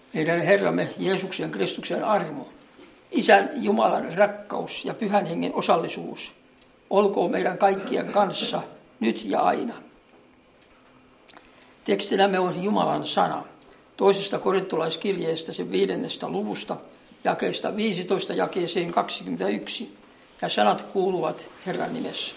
Meidän Herramme Jeesuksen Kristuksen armo, Isän Jumalan rakkaus ja Pyhän Hengen osallisuus olkoon meidän kaikkien kanssa nyt ja aina. Tekstinämme on Jumalan sana, 2. korintolaiskirjeestä sen 5. luvusta, jakeesta 15 jakeeseen 21, ja sanat kuuluvat Herran nimessä.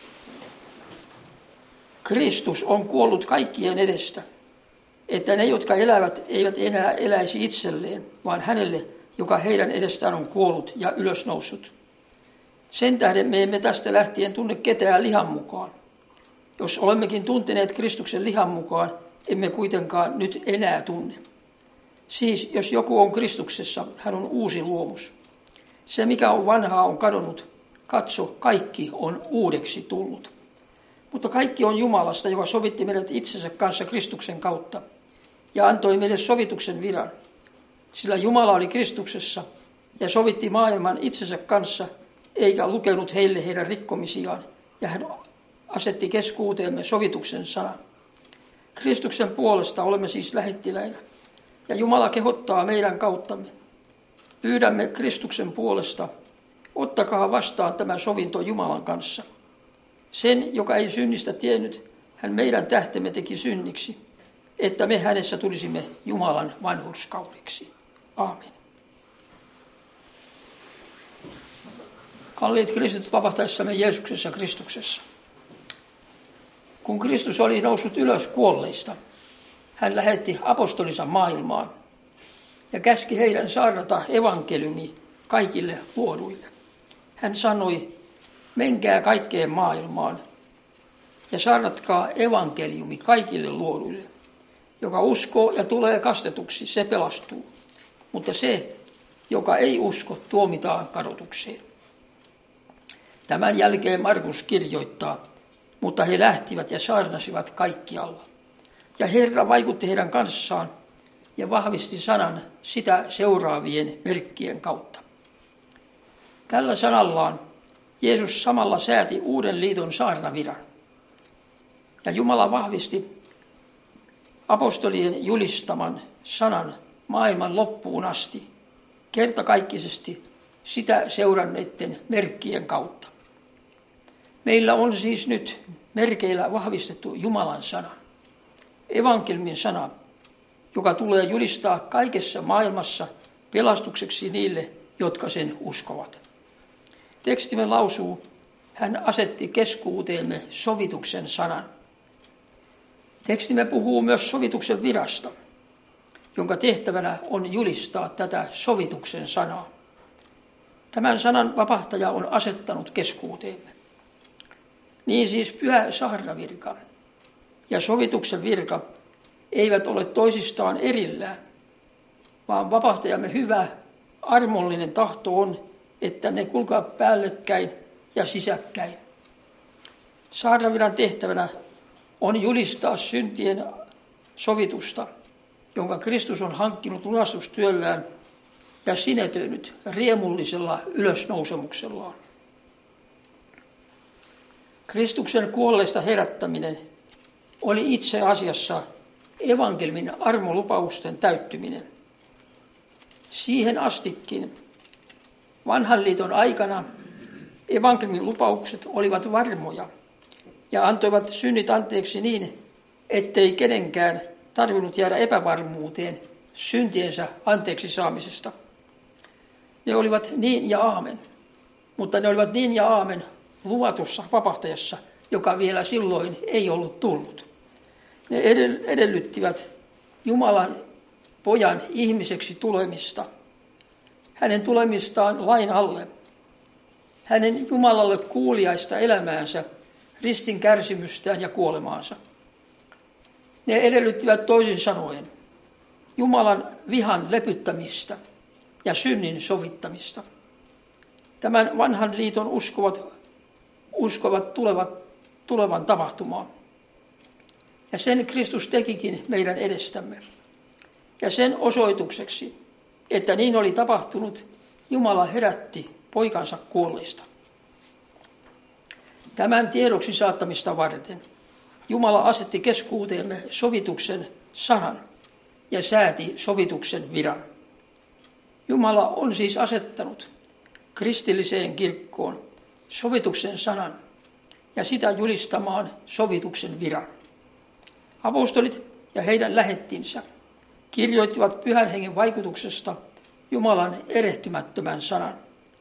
Kristus on kuollut kaikkien edestä, että ne, jotka elävät, eivät enää eläisi itselleen, vaan hänelle, joka heidän edestään on kuollut ja ylösnoussut. Sen tähden me emme tästä lähtien tunne ketään lihan mukaan. Jos olemmekin tunteneet Kristuksen lihan mukaan, emme kuitenkaan nyt enää tunne. Siis jos joku on Kristuksessa, hän on uusi luomus. Se, mikä on vanhaa, on kadonnut. Katso, kaikki on uudeksi tullut. Mutta kaikki on Jumalasta, joka sovitti meidät itsensä kanssa Kristuksen kautta ja antoi meille sovituksen viran. Sillä Jumala oli Kristuksessa ja sovitti maailman itsensä kanssa, eikä lukenut heille heidän rikkomisiaan, ja hän asetti keskuuteemme sovituksen sanan. Kristuksen puolesta olemme siis lähettiläinä, ja Jumala kehottaa meidän kauttamme. Pyydämme Kristuksen puolesta, ottakaa vastaan tämä sovinto Jumalan kanssa. Sen, joka ei synnistä tiennyt, hän meidän tähtemme teki synniksi, että me hänessä tulisimme Jumalan vanhurskaudiksi. Aamen. Kalliit kristityt vapahtaessamme Jeesuksessa Kristuksessa. Kun Kristus oli noussut ylös kuolleista, hän lähetti apostolinsa maailmaan ja käski heidän saarnata evankeliumi kaikille luoduille. Hän sanoi, menkää kaikkeen maailmaan ja saarnatkaa evankeliumi kaikille luoduille. Joka uskoo ja tulee kastetuksi, se pelastuu, mutta se, joka ei usko, tuomitaan kadotukseen. Tämän jälkeen Markus kirjoittaa, mutta he lähtivät ja saarnasivat kaikkialla. Ja Herra vaikutti heidän kanssaan ja vahvisti sanan sitä seuraavien merkkien kautta. Tällä sanallaan Jeesus samalla sääti uuden liiton saarnaviran. Ja Jumala vahvisti apostolien julistaman sanan maailman loppuun asti, kertakaikkisesti sitä seuranneiden merkkien kautta. Meillä on siis nyt merkeillä vahvistettu Jumalan sana, evankeliumin sana, joka tulee julistaa kaikessa maailmassa pelastukseksi niille, jotka sen uskovat. Tekstimme lausuu, hän asetti keskuuteemme sovituksen sanan. Tekstimme puhuu myös sovituksen virasta, jonka tehtävänä on julistaa tätä sovituksen sanaa. Tämän sanan vapahtaja on asettanut keskuuteemme. Niin siis pyhä saarnavirka ja sovituksen virka eivät ole toisistaan erillään, vaan vapahtajamme hyvä, armollinen tahto on, että ne kulkevat päällekkäin ja sisäkkäin. Saarnaviran tehtävänä on julistaa syntien sovitusta, jonka Kristus on hankkinut lunastustyöllään ja sinetöinyt riemullisella ylösnousemuksellaan. Kristuksen kuolleista herättäminen oli itse asiassa evankeliumin armolupausten täyttyminen. Siihen astikin vanhan liiton aikana evankeliumin lupaukset olivat varmoja ja antoivat synnit anteeksi niin, ettei kenenkään tarvinnut jäädä epävarmuuteen syntiensä anteeksi saamisesta. Ne olivat niin ja aamen, mutta ne olivat niin ja aamen luvatussa vapahtajassa, joka vielä silloin ei ollut tullut. Ne edellyttivät Jumalan pojan ihmiseksi tulemista, hänen tulemistaan lain alle, hänen Jumalalle kuuliaista elämäänsä, ristin kärsimystään ja kuolemaansa. Ne edellyttivät toisin sanoen Jumalan vihan lepyttämistä ja synnin sovittamista. Tämän vanhan liiton uskovat tulevan tapahtumaan. Ja sen Kristus tekikin meidän edestämme. Ja sen osoitukseksi, että niin oli tapahtunut, Jumala herätti poikansa kuolleista. Tämän tiedoksi saattamista varten Jumala asetti keskuuteemme sovituksen sanan ja sääti sovituksen viran. Jumala on siis asettanut kristilliseen kirkkoon sovituksen sanan ja sitä julistamaan sovituksen viran. Apostolit ja heidän lähettinsä kirjoittivat Pyhän Hengen vaikutuksesta Jumalan erehtymättömän sanan,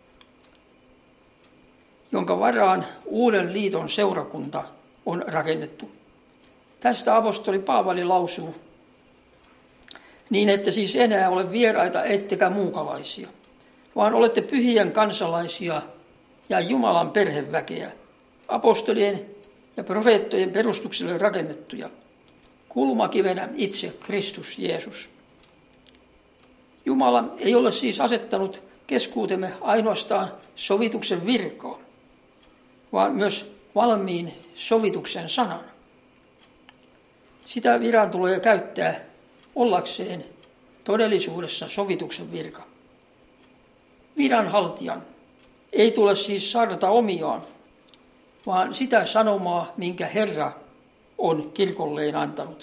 jonka varaan uuden liiton seurakunta on rakennettu. Tästä apostoli Paavali lausuu, niin ette siis enää ole vieraita ettekä muukalaisia, vaan olette pyhien kansalaisia ja Jumalan perheväkeä, apostolien ja profeettojen perustukselle rakennettuja, kulmakivenä itse Kristus Jeesus. Jumala ei ole siis asettanut keskuutemme ainoastaan sovituksen virkaa, vaan myös valmiin sovituksen sanan. Sitä viran tulee käyttää ollakseen todellisuudessa sovituksen virka. Viranhaltijan ei tule siis saarnata omiaan, vaan sitä sanomaa, minkä Herra on kirkolleen antanut.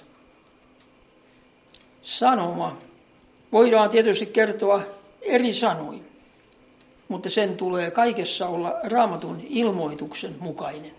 Sanoma voidaan tietysti kertoa eri sanoin, mutta sen tulee kaikessa olla Raamatun ilmoituksen mukainen.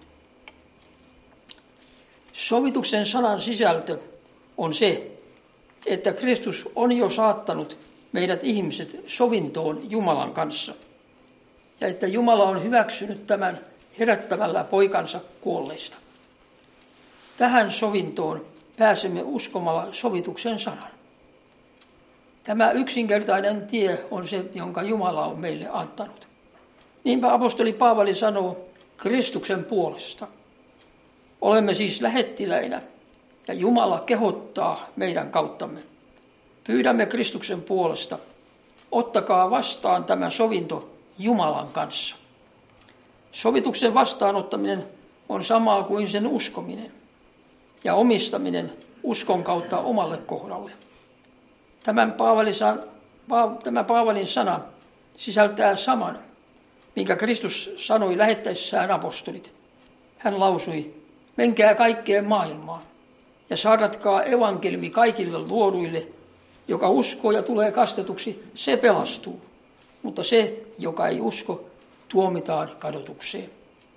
Sovituksen sanan sisältö on se, että Kristus on jo saattanut meidät ihmiset sovintoon Jumalan kanssa, ja että Jumala on hyväksynyt tämän herättämällä poikansa kuolleista. Tähän sovintoon pääsemme uskomalla sovituksen sanan. Tämä yksinkertainen tie on se, jonka Jumala on meille antanut. Niinpä apostoli Paavali sanoo Kristuksen puolesta. Olemme siis lähettiläinä ja Jumala kehottaa meidän kauttamme. Pyydämme Kristuksen puolesta, ottakaa vastaan tämä sovinto Jumalan kanssa. Sovituksen vastaanottaminen on samaa kuin sen uskominen ja omistaminen uskon kautta omalle kohdalle. Tämä Paavalin sana sisältää saman, minkä Kristus sanoi lähettäessään apostolit. Hän lausui, menkää kaikkeen maailmaan ja saarnatkaa evankeliumi kaikille luoduille, joka uskoo ja tulee kastetuksi, se pelastuu, mutta se, joka ei usko, tuomitaan kadotukseen.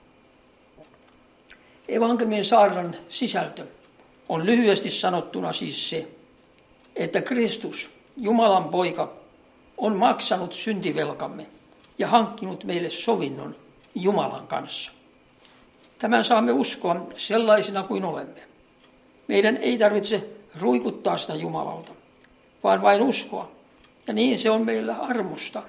Evankeliumin saarnan sisältö on lyhyesti sanottuna siis se, että Kristus, Jumalan poika, on maksanut syntivelkamme ja hankkinut meille sovinnon Jumalan kanssa. Tämän saamme uskoa sellaisina kuin olemme. Meidän ei tarvitse ruikuttaa sitä Jumalalta, vaan vain uskoa, ja niin se on meillä armosta,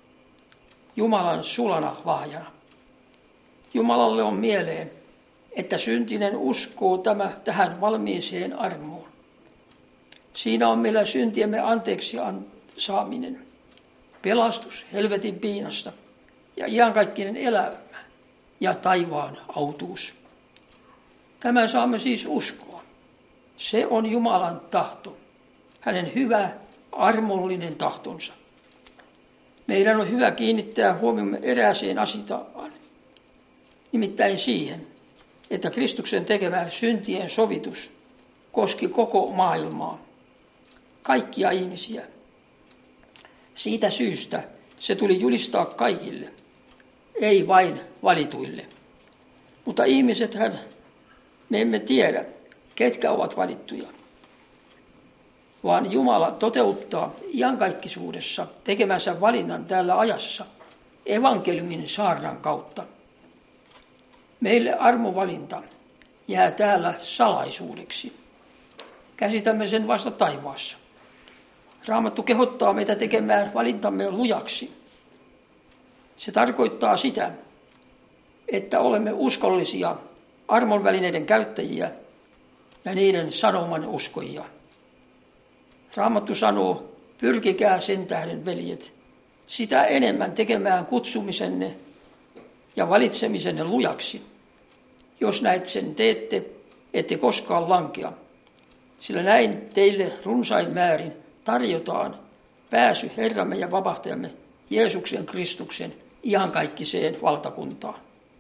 Jumalan sulana lahjana. Jumalalle on mieleen, että syntinen uskoo tähän valmiiseen armoon. Siinä on meillä syntiemme anteeksi saaminen, pelastus helvetin piinasta ja iankaikkinen elämä ja taivaan autuus. Tämän saamme siis uskoa. Se on Jumalan tahto, hänen hyvä, armollinen tahtonsa. Meidän on hyvä kiinnittää huomiomme erääseen asiaan, nimittäin siihen, että Kristuksen tekemä syntien sovitus koski koko maailmaa, kaikkia ihmisiä. Siitä syystä se tuli julistaa kaikille, ei vain valituille. Mutta ihmisethän me emme tiedä, ketkä ovat valittuja, vaan Jumala toteuttaa iankaikkisuudessa tekemänsä valinnan tällä ajassa evankeliumin saarnan kautta. Meille armovalinta jää täällä salaisuudeksi. Käsitämme sen vasta taivaassa. Raamattu kehottaa meitä tekemään valintamme lujaksi. Se tarkoittaa sitä, että olemme uskollisia armon välineiden käyttäjiä ja niiden sanoman uskojia. Raamattu sanoo, pyrkikää sen tähden, veljet, sitä enemmän tekemään kutsumisenne ja valitsemisenne lujaksi. Jos näet sen teette, ette koskaan lankea, sillä näin teille runsain määrin tarjotaan pääsy Herramme ja vapahtajamme Jeesuksen Kristuksen iankaikkiseen valtakuntaan.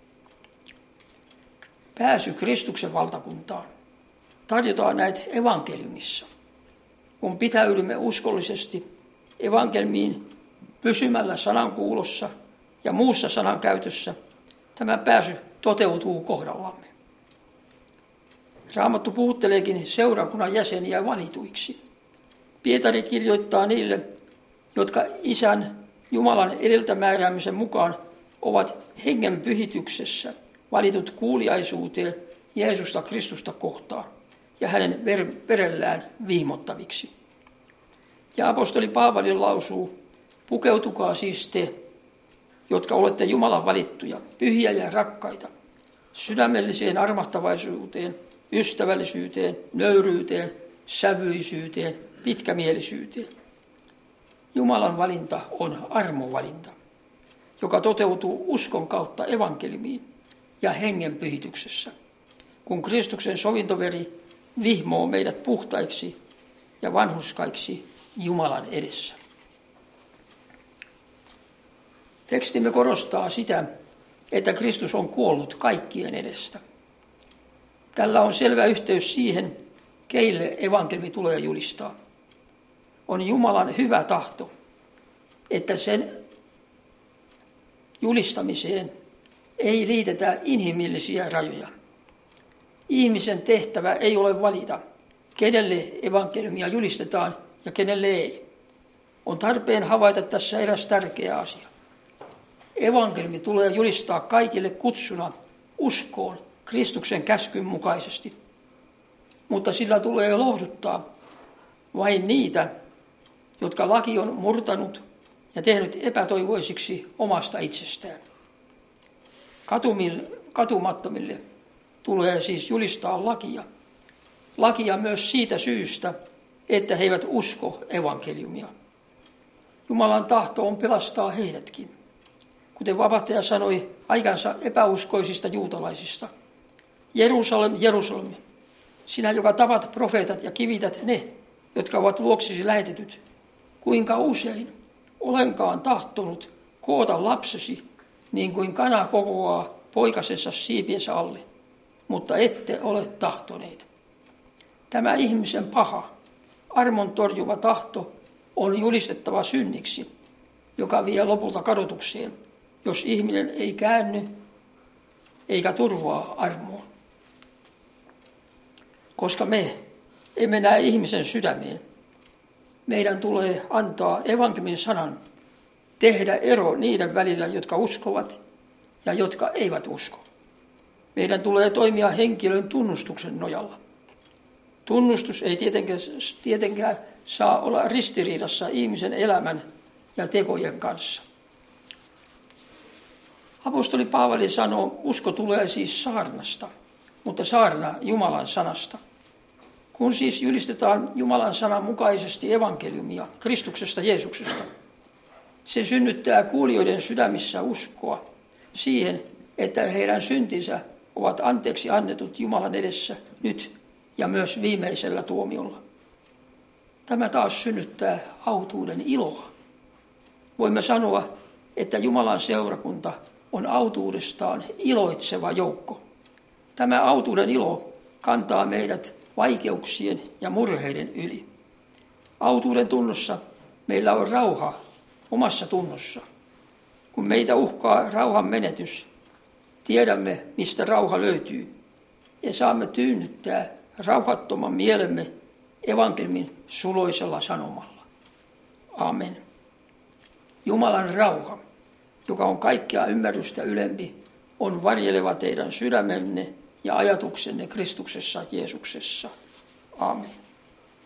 Pääsy Kristuksen valtakuntaan tarjotaan näitä evankeliumissa. Kun pitäydymme uskollisesti evankeliumiin pysymällä sanankuulossa ja muussa sanankäytössä tämä pääsy toteutuu kohdallamme. Raamattu puhutteleekin seurakunnan jäseniä valituiksi. Pietari kirjoittaa niille, jotka Isän Jumalan edeltä määräämisen mukaan ovat hengen pyhityksessä valitut kuuliaisuuteen Jeesusta Kristusta kohtaan ja hänen verellään viimottaviksi. Ja apostoli Paavali lausuu, pukeutukaa siis te, jotka olette Jumalan valittuja, pyhiä ja rakkaita, sydämelliseen armahtavaisuuteen, ystävällisyyteen, nöyryyteen, sävyisyyteen, pitkämielisyyteen. Jumalan valinta on armovalinta, joka toteutuu uskon kautta evankeliumiin ja hengen pyhityksessä, kun Kristuksen sovintoveri vihmoo meidät puhtaiksi ja vanhurskaiksi Jumalan edessä. Tekstimme korostaa sitä, että Kristus on kuollut kaikkien edestä. Tällä on selvä yhteys siihen, keille evankeliumi tulee julistaa. On Jumalan hyvä tahto, että sen julistamiseen ei liitetä inhimillisiä rajoja. Ihmisen tehtävä ei ole valita, kenelle evankeliumia julistetaan ja kenelle ei. On tarpeen havaita tässä eräs tärkeä asia. Evankeliumi tulee julistaa kaikille kutsuna uskoon Kristuksen käskyn mukaisesti, mutta sillä tulee lohduttaa vain niitä, jotka laki on murtanut ja tehnyt epätoivoisiksi omasta itsestään. Katumattomille tulee siis julistaa lakia. Lakia myös siitä syystä, että he eivät usko evankeliumia. Jumalan tahto on pelastaa heidätkin. Kuten vapahtaja sanoi aikansa epäuskoisista juutalaisista. Jerusalem, Jerusalem, sinä joka tapat profeetat ja kivität ne, jotka ovat luoksesi lähetetyt. Kuinka usein olenkaan tahtonut koota lapsesi, niin kuin kana kokoaa poikasensa siipiensä alle, mutta ette ole tahtoneet. Tämä ihmisen paha, armon torjuva tahto on julistettava synniksi, joka vie lopulta kadotukseen, jos ihminen ei käänny eikä turvaa armoon. Koska me emme näe ihmisen sydämeen, meidän tulee antaa evankeliumin sanan, tehdä ero niiden välillä, jotka uskovat ja jotka eivät usko. Meidän tulee toimia henkilön tunnustuksen nojalla. Tunnustus ei tietenkään saa olla ristiriidassa ihmisen elämän ja tekojen kanssa. Apostoli Paavali sanoo, usko tulee siis saarnasta, mutta saarna Jumalan sanasta. Kun siis julistetaan Jumalan sanan mukaisesti evankeliumia Kristuksesta Jeesuksesta, se synnyttää kuulijoiden sydämissä uskoa siihen, että heidän syntinsä ovat anteeksi annetut Jumalan edessä nyt ja myös viimeisellä tuomiolla. Tämä taas synnyttää autuuden iloa. Voimme sanoa, että Jumalan seurakunta on autuudestaan iloitseva joukko. Tämä autuuden ilo kantaa meidät vaikeuksien ja murheiden yli. Autuuden tunnossa meillä on rauha omassa tunnossa. Kun meitä uhkaa rauhan menetys, tiedämme, mistä rauha löytyy, ja saamme tyynnyttää rauhattoman mielemme evankeliumin suloisella sanomalla. Amen. Jumalan rauha, joka on kaikkea ymmärrystä ylempi, on varjeleva teidän sydämenne ja ajatuksenne Kristuksessa Jeesuksessa. Amen.